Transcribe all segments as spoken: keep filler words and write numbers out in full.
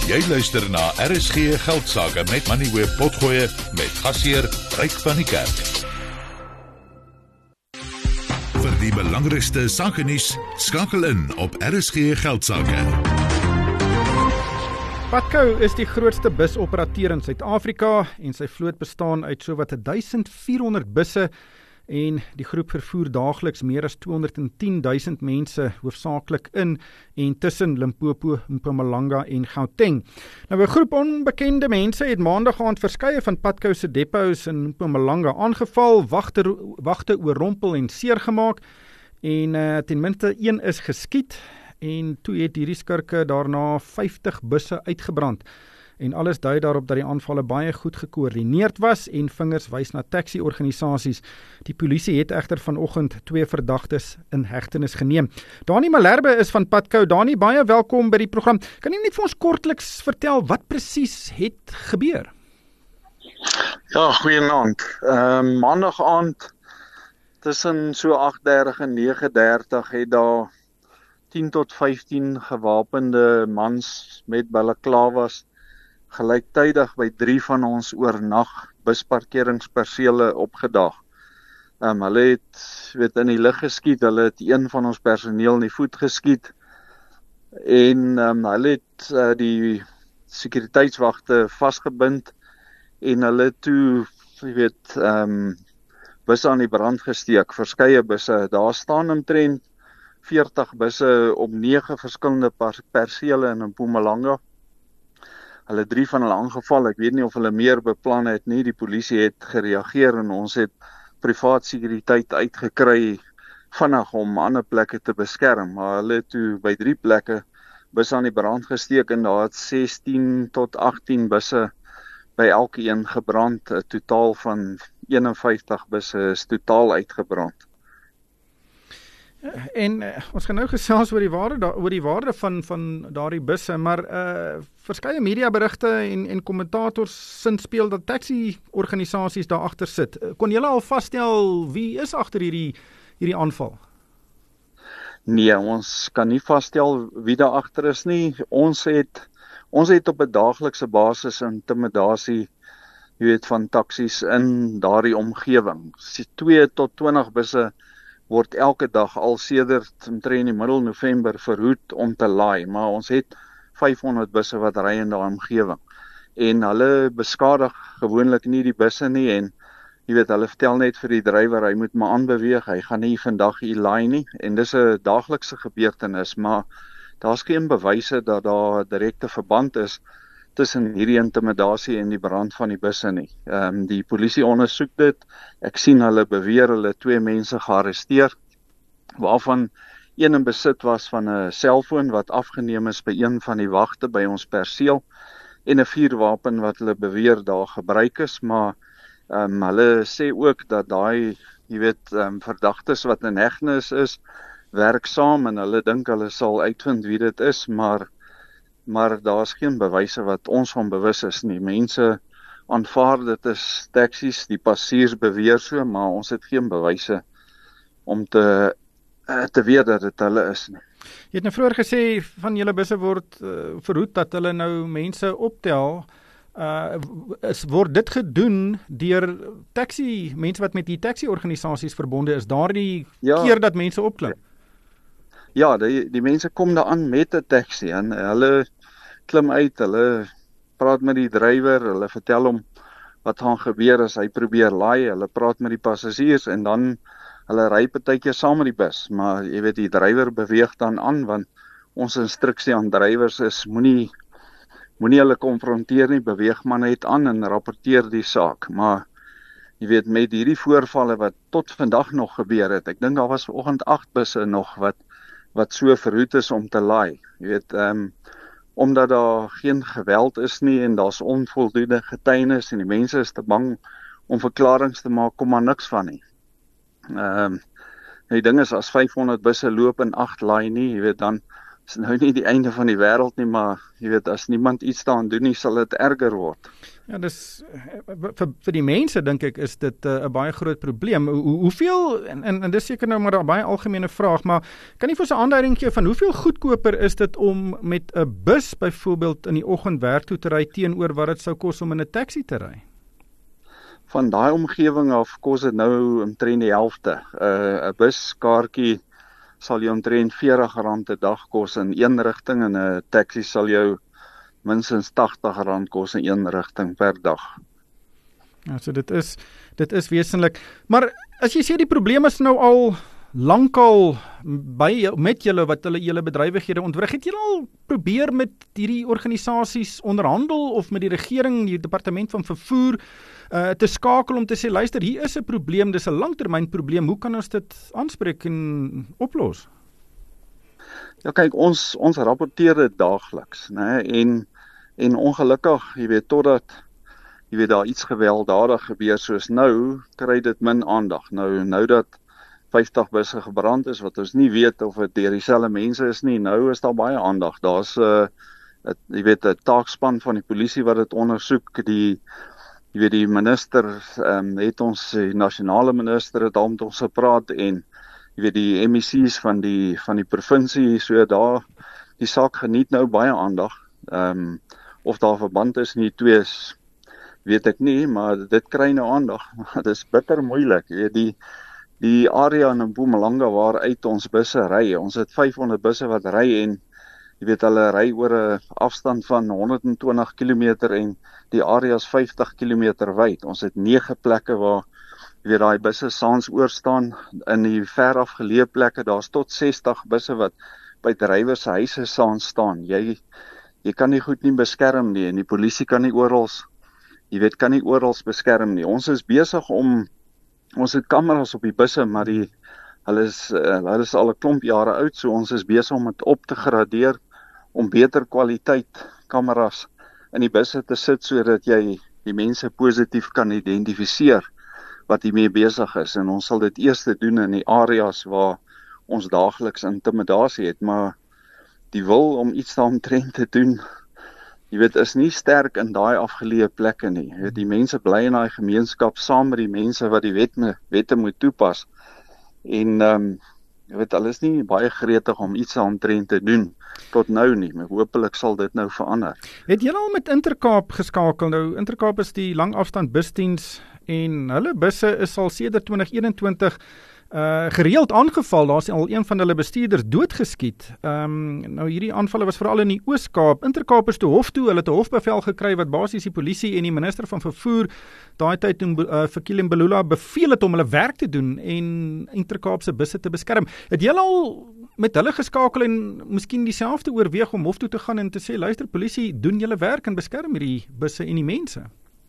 Jy luister na R S G Geldsaake met Moneyweb Potgoe met gasheer Ryk van die Kerk. Vir die belangrikste sakenuus, skakel in op R S G Geldsaake. Patco is die grootste busoperateur in Suid-Afrika en sy vloot bestaan uit sowat duisend vier honderd busse en die groep vervoer daagliks meer as tweehonderdtien duisend mense hoofsaaklik in en tussen Limpopo, Mpumalanga en Gauteng. Nou 'n groep onbekende mense het maandag aand verskeie van Patco se depots in Mpumalanga aangeval, wagte wagte oorrompel en seergemaak en uh, ten minste een is geskiet en toe het hierdie skurke daarna vyftig busse uitgebrand. En alles dui daarop dat die aanvalle baie goed gekoördineerd was en vingers wys na taxi-organisasies. Die polisie het egter vanoggend twee verdagtes in hegtenis geneem. Dani Malherbe is van Patco. Dani, baie welkom by die program. Kan jy net vir ons kortliks vertel wat presies het gebeur? Ja, goeienaand. Uh, maandag aand tussen so agt dertig en nege dertig het daar tien tot vyftien gewapende mans met balaklavas gelyktydig by drie van ons oornag busparkeringspersele opgedaag. Um, hulle het weet, in die lug geskiet, hulle het een van ons personeel in die voet geskiet en um, hulle het uh, die sekuriteitswagte vasgebind en hulle toe, jy weet, um, busse aan die brand gesteek, verskeie busse. Daar staan omtrent veertig busse op nege verskillende persele in Mpumalanga. Hulle drie van hulle aangeval, ek weet nie of hulle meer beplan het nie, die polisie het gereageer en ons het privaat sekuriteit uitgekry vinnig om ander plekke te beskerm, maar hulle het toe by drie plekke busse aan die brand gesteek en daar het sestien tot agttien busse by elkeen gebrand, 'n totaal van een en vyftig busse is totaal uitgebrand. En uh, ons gaan nou gesels oor die waarde da, oor die waarde van van daardie busse, maar uh, verskeie mediaberigte en en kommentators sin speel dat taxi-organisasies daar agter sit. Kon julle al vasstel wie is agter hierdie hierdie aanval? Nee, ons kan nie vasstel wie daar agter is nie. Ons het ons het op 'n daaglikse basis intimidasie, jy weet, van taksies in daardie omgewing. twee tot twintig busse word elke dag al sedert omtrent in die middel November verhoed om te laai, maar ons het vyfhonderd busse wat ry in daai omgewing. En hulle beskadig gewoonlik nie die busse nie en jy weet, hulle vertel net vir die drywer hy moet maar aanbeweeg, hy gaan nie vandag hier laai nie en dis 'n daaglikse gebeurtenis, maar daar's geen bewyse dat daar 'n direkte verband is tussen hierdie intimidasie en die brand van die busse nie. Ehm um, die polisie ondersoek dit. Ek sien hulle beweer hulle twee mense gearresteer, waarvan een in besit was van 'n selfoon wat afgeneem is by een van die wagte by ons perseel en 'n vuurwapen wat hulle beweer daar gebruik is, maar ehm um, hulle sê ook dat daai, jy weet, ehm um, verdagtes wat in hegtenis is, werk saam en hulle dink hulle sal uitvind wie dit is, maar maar daar's geen bewyse wat ons van bewus is nie. Mense aanvaar dit is taksies, die passiers beweer so, maar ons het geen bewyse om te te weet dat dit hulle is nie. Jy het nou vroeër gesê van julle busse word uh, verhoed dat hulle nou mense optel. Uh, is, word dit gedoen deur taxi, mense wat met die taxi-organisasies verbonde is, daardie ja, keer dat mense opklim? Ja, die, die mense kom daaraan met 'n taxi en hulle klim uit, hulle praat met die drywer, hulle vertel hom wat gaan gebeur as hy probeer laai, hulle praat met die passasiers en dan hulle ry partykeer saam met die bus, maar jy weet die drywer beweeg dan aan want ons instruksie aan drywers is moenie moenie hulle konfronteer nie, beweeg maar net aan en rapporteer die saak, maar jy weet met hierdie voorvalle wat tot vandag nog gebeur het, ek dink daar was vanoggend agt busse nog wat wat so verhoed is om te laai. Jy weet, um, omdat daar geen geweld is nie en daar's onvoldoende getuienis en die mense is te bang om verklaringe te maak, kom maar niks van nie. Ehm um, die ding is as vyfhonderd busse loop en agt laai nie, jy weet, dan is nou nie die einde van die wêreld nie, maar jy weet, as niemand iets daaraan doen nie, sal dit erger word. Ja, dis vir vir die mense dink ek is dit 'n uh, baie groot probleem. Hoe, hoeveel en, en en dis seker nou maar 'n baie algemene vraag, maar kan jy vir ons 'n aanduiding gee van hoeveel goedkoper is dit om met 'n bus byvoorbeeld in die oggend werk toe te ry teenoor wat dit sou kos om in 'n taxi te ry? Van daai omgewing af kos dit nou omtrent die helfte. 'n uh, 'n buskaartjie sal jou omtrent veertig rand 'n dag kos in een rigting en 'n taxi sal jou minstens tagtig rand kos in een rigting per dag. Ja, so dit is dit is wesenlik. Maar as jy sê die probleem is nou al lankal by met julle wat hulle julle bedrywighede ontwrig, het julle al probeer met hierdie organisasies onderhandel of met die regering, die departement van vervoer uh, te skakel om te sê luister, hier is 'n probleem, dis 'n langtermynprobleem, hoe kan ons dit aanspreek en oplos? Ja kyk, ons ons rapporteer dit daagliks, né? En en ongelukkig, jy weet, totdat jy weet daar iets gewelddadig gebeur soos nou, kry dit min aandag. Nou nou dat vyftig busse gebrand is wat ons nie weet of dit deur dieselfde mense is nie, nou is daar baie aandag. Daar's 'n uh, jy weet 'n taakspan van die polisie wat dit ondersoek. Die jy weet die minister ehm um, het ons die nasionale minister het al met ons gepraat en jy weet die M E C's van die van die provinsie, so daar die saak geniet nou baie aandag. Ehm um, of daar verband is in die twee is, weet ek nie, maar dit kry nou aandag. Dit is bitter moeilik. Jy weet die die area in Mpumalanga waar uit ons busse ry. Ons het vyfhonderd busse wat ry en jy weet hulle ry oor 'n afstand van honderd en twintig kilometer en die area is vyftig kilometer wyd. Ons het nege plekke waar jy weet daai busse saans oor staan. In die ver afgeleë plekke, daar's tot sestig busse wat by drywers se huise saans staan. Jy jy kan nie goed nie beskerm nie en die polisie kan nie oral jy weet kan nie oral beskerm nie. Ons is besig om ons het kameras op die busse, maar die hulle is uh, hulle is al 'n klomp jare oud, so ons is besig om dit op te gradeer om beter kwaliteit kameras in die busse te sit sodat jy die mense positief kan identifiseer wat hiermee besig is en ons sal dit eers doen in die areas waar ons daagliks intimidasie het, maar die wil om iets daaromtrent te doen, jy weet, is nie sterk in daai afgeleë plekke nie. Jy weet, die mense bly in daai gemeenskap saam met die mense wat die wet me, wette moet toepas. En ehm um, jy weet, hulle is nie baie gretig om iets daaromtrent te doen tot nou nie, maar hopelik sal dit nou verander. Het julle al met Intercape geskakel? Nou Intercape is die langafstand busdiens en hulle busse is al sedert twintig eenentwintig Uh, gereeld aangeval. Daar's al een van hulle bestuurders doodgeskiet. Ehm um, nou hierdie aanvalle was veral in die Oos-Kaap. Intercape is toe hof toe, hulle het 'n hofbevel gekry wat basies die polisie en die minister van vervoer daai tyd toe uh, vir Kilian Belula beveel het om hulle werk te doen en Intercape se busse te beskerm. Het julle al met hulle geskakel en miskien dieselfde oorweeg om hof toe te gaan en te sê luister polisie, doen julle werk en beskerm hierdie busse en die mense?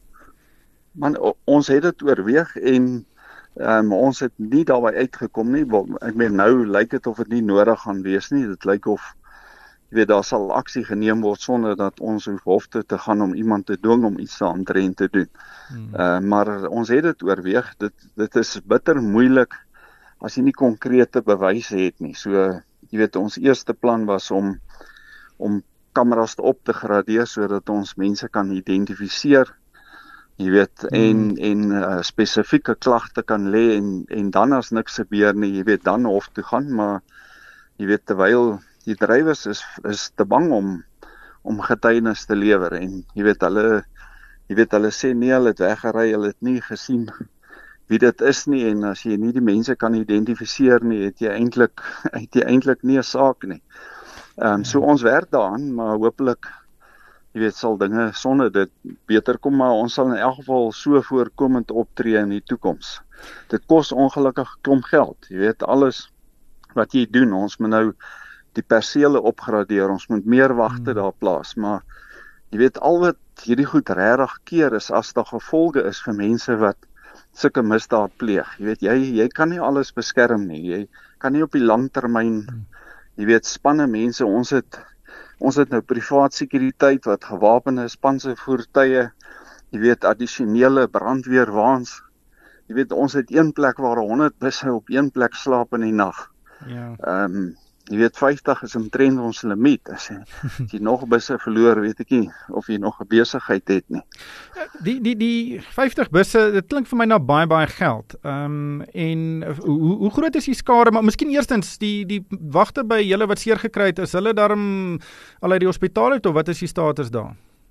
Man, ons het dit oorweeg en Um, ons het nie daarby uitgekom nie, ek meen nou lyk dit of dit nie nodig gaan wees nie, dit lyk of jy weet, daar sal aksie geneem word sonder dat ons hoef hof toe te gaan om iemand te dwing om iets daaromtrent te doen. Hmm. Uh, maar ons het dit oorweeg, dit, dit is bitter moeilik as jy nie konkrete bewyse het nie, so jy weet, ons eerste plan was om om kameras op te gradeer sodat ons mense kan identifiseer. Jy weet, en, hmm. en uh, spesifieke klagte kan lê en, en dan as niks gebeur nie, jy weet, dan hof toe gaan, maar jy weet, terwyl die drywers is, is te bang om, om getuienis te lewer en jy weet, hulle, jy weet, hulle sê nie, hulle het weggery, hulle het nie gesien wie dit is nie en as jy nie die mense kan identifiseer nie, het jy eintlik, het jy eintlik nie 'n saak nie. Um, so ons werk daaraan, maar hopelik jy weet, sal dinge sonder dit beter kom, maar ons sal in elk geval so voorkomend optree in die toekoms. Dit kos ongelukkig klomp geld, jy weet, alles wat jy doen, ons moet nou die persele opgradeer, ons moet meer wagte daar plaas, maar jy weet, al wat hierdie goed regtig keer is, as daar gevolge is vir mense wat sulke misdaad pleeg, jy weet, jy, jy kan nie alles beskerm nie, jy kan nie op die langtermyn, jy weet, spanne mense, ons het Ons het nou privaat sekuriteit wat gewapende spanse voertuie, jy weet, addisionele brandweerwaans. Jy weet, ons het een plek waar honderd busse op een plek slaap in die nag. Ja. Ehm, um, jy weet vyftig is omtrent ons limiet. As jy, as jy nog busse verloor, weet ek nie of jy nog 'n besigheid het nie. Die die die vyftig busse, dit klink vir my na baie baie geld. Ehm um, en hoe hoe groot is die skade? Maar miskien eerstens die die wagte by julle wat seer gekry het, is hulle darm al uit die hospitaal uit of wat is die status daar?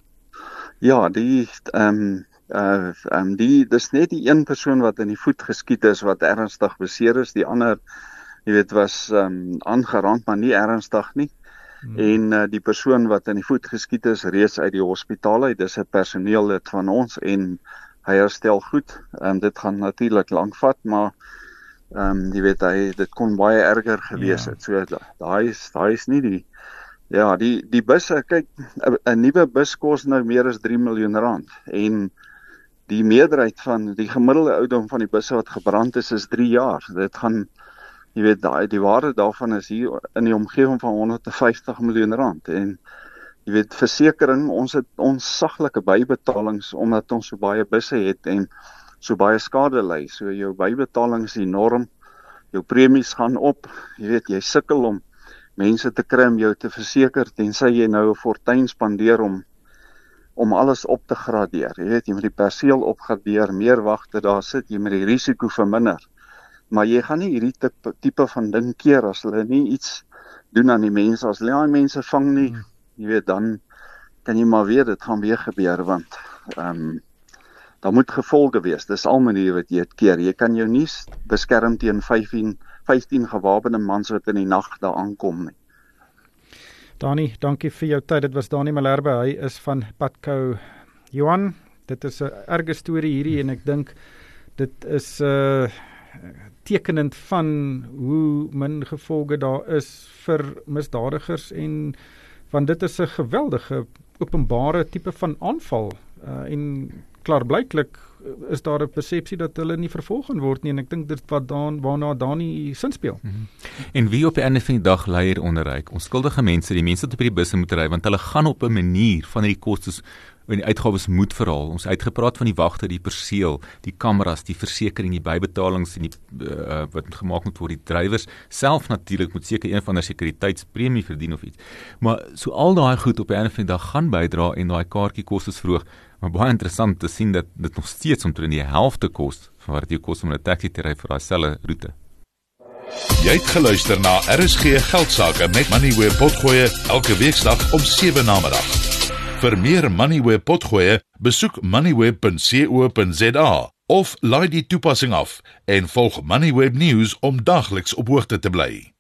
Ja, die ehm um, uh um, die dis net die een persoon wat in die voet geskiet is wat ernstig beseer is, die ander jy weet was ehm um, aangerand maar nie ernstig nie. Hmm. En uh, die persoon wat in die voet geskiet is reeds uit die hospitaal uit, dis 'n personeellid van ons en hy herstel goed. Ehm um, dit gaan natuurlik lank vat, maar ehm um, jy weet hy dit kon baie erger gewees het. Ja. So daai is daai is nie die ja, die die busse, kyk, 'n nuwe bus kos nou meer as drie miljoen rand en die meerderheid van die gemiddelde ouderdom van die busse wat gebrand is is drie jaar. Dit gaan jy weet daai die waarde daarvan is hier in die omgewing van honderdvyftig miljoen rand en jy weet versekering, ons het ons saglike bybetalings omdat ons so baie busse het en so baie skade ly. So jou bybetaling is enorm. Jou premies gaan op. Jy weet jy sukkel om mense te kry om jou te verseker tensy jy nou 'n fortuin spandeer om om alles op te gradeer. Jy weet jy moet die perseel opgradeer, meer wagte daar sit, jy moet die risiko verminder. Maar jy gaan nie hierdie tipe, tipe van ding keer as hulle nie iets doen aan die mense, as hulle die mense vang nie, jy weet, dan kan jy maar weer, dit gaan weer gebeur, want um, daar moet gevolge wees, dis al manier wat jy het keer, jy kan jou nie beskerm teen vyftien, vyftien gewapende mans wat in die nag daar aankom nie. Dani, dankie vir jou tyd, dit was Dani Malherbe, hy is van Patco. Johan, dit is 'n erge storie hierdie en ek dink, dit is 'n uh, tekenend van hoe min gevolge daar is vir misdadigers en want dit is 'n geweldige openbare tipe van aanval uh, en klaarblyklik is daar 'n persepsie dat hulle nie vervolg gaan word nie en ek dink dit wat dan waarna Dani sin speel. Mm-hmm. En wie op die einde van die dag lei hier onderryk? Onskuldige mense, die mense wat op die busse moet ry want hulle gaan op 'n manier van die kostes en die uitgawes moet verhaal. Ons uitgepraat van die wagte, die perseel, die kameras, die versekering, die bybetalings en die uh, wat gemaak moet word, die drywers self natuurlik moet seker een van 'n sekuriteitspremie verdien of iets. Maar so al daai goed op die einde van die dag gaan bydra en daai kaartjie kostes verhoog. Maar baie interessant te sien dat dit nog steeds omtrent die helfte kos van wat dit jou kos om 'n taxi te ry vir daai selfe roete. Jy het geluister na R S G Geldsaake met Moneyweb Potgoe elke weeksdag om sewe namiddag. Vir meer Moneyweb Potgoe, besoek moneyweb punt co punt za of laai die toepassing af en volg Moneyweb News om dagliks op hoogte te bly.